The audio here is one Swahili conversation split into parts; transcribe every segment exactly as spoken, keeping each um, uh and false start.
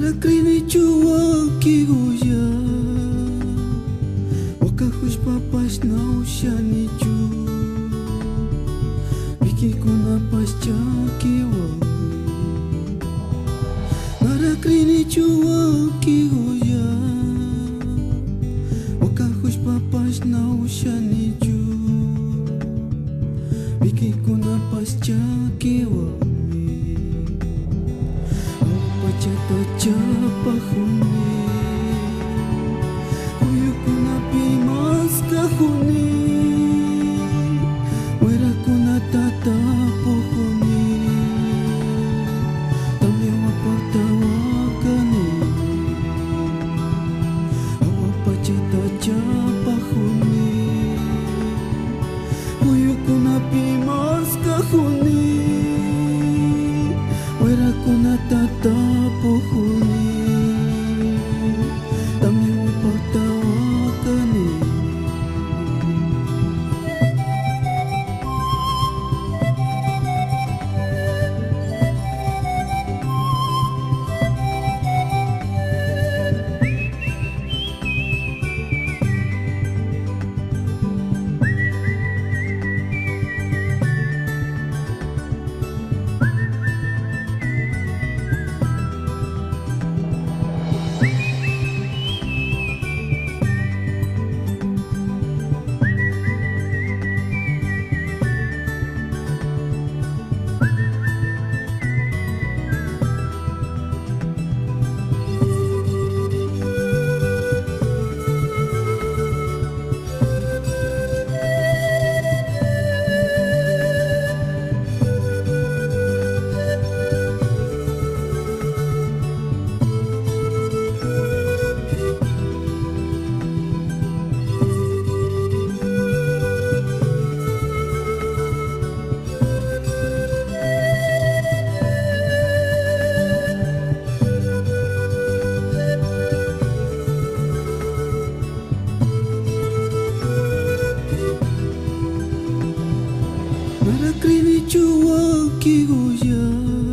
Narakrini chua kigoya Wakahush papas na ushani chu Biki kuna pascha kiwami Narakrini chua kigoya Wakahush papas na ushani chu Biki kuna pascha kiwami Pachata chapa huni Uyu kuna pimas kahuni Wera kuna tata pohuni Tame wapata wakani Awa pachata chapa huni Uyu kuna pimas kahuni Wera kuna tata pohuni Tami wapata wakani Narakrini chua kigoya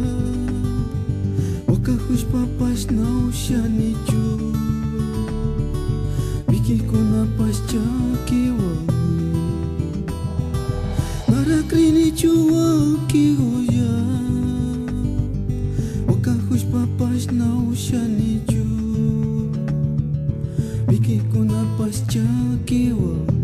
Wakahush papas na ushani chu Biki kuna pascha kiwami Narakrini chua kigoya Wakahush papas na ushani chu Biki kuna pascha kiwami